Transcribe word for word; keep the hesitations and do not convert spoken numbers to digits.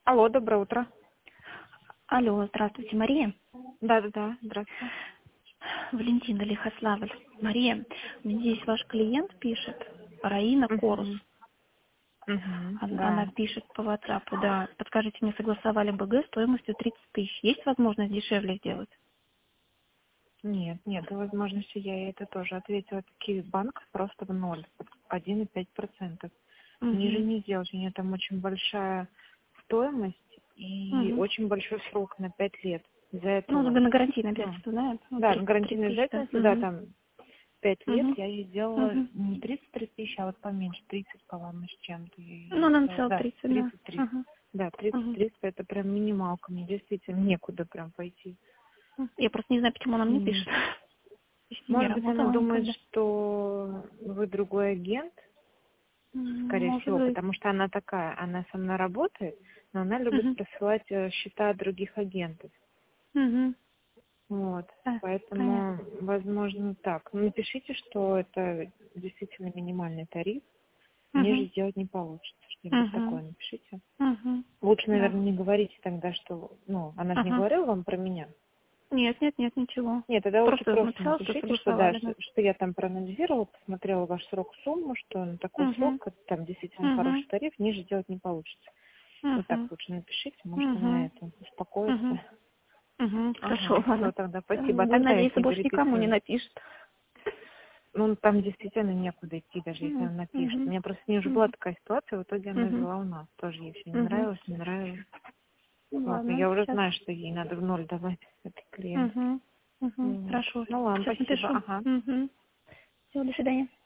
Алло, доброе утро. Алло, здравствуйте, Мария. Да-да-да, здравствуйте. Валентина Лихославль. Мария, мне здесь ваш клиент пишет, Раина Корус. Угу. Угу. Она, она Да. пишет по WhatsApp, да. Подскажите, мне согласовали БГ стоимостью тридцать тысяч. Есть возможность дешевле сделать? Нет, нет возможности, я ей это тоже ответила. Это Киевбанк просто в ноль, один и пять процентов. Ниже Угу. не сделать, у нее там очень большая стоимость и Угу. очень большой срок на пять лет. Из-за Ну, этого, на гарантийное ну, обязательство, да? Ну, да, на тридцать три гарантийное тысячи, да? обязательство, да, там пять лет Угу. я ей сделала Угу. не тридцать три тысячи, а вот поменьше, тридцать, по-моему, с чем-то я Ну, ей она сделала. написала Да, тридцать, да. тридцать три. Угу. Да, тридцать Угу. три это прям минималка, мне действительно некуда прям пойти. Я просто не знаю, почему она мне М. пишет. Почти не Может быть, она работала думает, никогда. что вы другой агент, М, скорее Может всего, быть. потому что она такая, она со мной работает, но она любит Угу. присылать э, счета других агентов. Угу. Вот, Да, понятно. поэтому, возможно, так. Ну, напишите, что это действительно минимальный тариф, ниже Угу. сделать не получится. Что-нибудь Угу. такое напишите. Угу. Лучше, Да. наверное, не говорите тогда, что, ну, она же не Угу. говорила вам про меня. Нет, нет, нет, ничего. Нет, тогда лучше Просто просто написала, что напишите, что да, согласовали, что, да. что я там проанализировала, посмотрела ваш срок, сумму, что на такой Угу. срок это там действительно Угу. хороший тариф, ниже делать не получится. Вот так Угу. лучше напишите, может она Угу. это успокоится. Угу. Угу. Хорошо, Ага, все ладно. тогда, спасибо. А Будем тогда надеяться, если больше никому не переписываем, напишет. ну там действительно некуда идти, даже если Угу. она напишет. У Угу. меня просто не уже была такая ситуация, в итоге она Угу. взяла у нас. Тоже ей все не Угу. нравилось, не нравилось. Ну, Вот, но ладно, я уже сейчас. знаю, что ей надо в ноль давать этой клиентке. Угу. Угу. Вот. Хорошо. Ну ладно, Сейчас спасибо. напишу. Ага. Угу. Все, до свидания.